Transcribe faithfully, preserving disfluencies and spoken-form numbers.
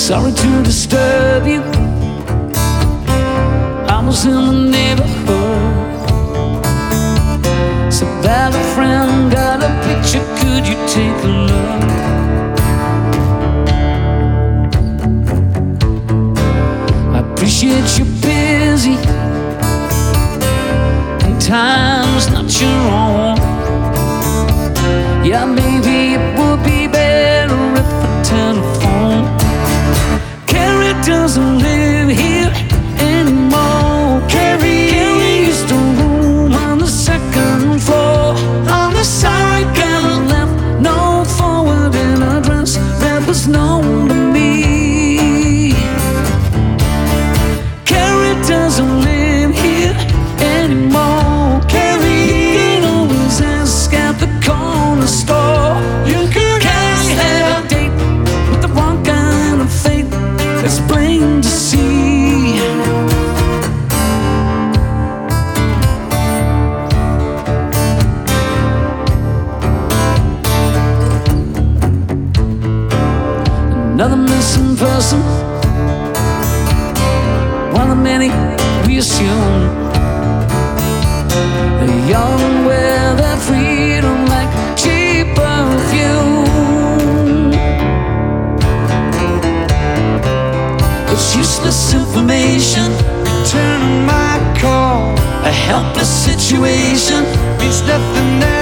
Sorry to disturb you, I was in the neighborhood. So that a friend got a picture, could you take a look? I appreciate you're busy and time's not your own. Yeah, maybe it would be better if the telephone. Carrie doesn't live here anymore. Carrie, Carrie used to room on the second floor. On the side, got left no forwarding address that was known to me. Carrie doesn't live here anymore. Carrie, you can always ask at the corner store. You can Carrie had a date with the wrong kind of fate. It's plain to see. Another missing person, one of many we assume. The young wear their freedom like cheap perfume. It's useless information, returning my call. A helpless situation means nothing there.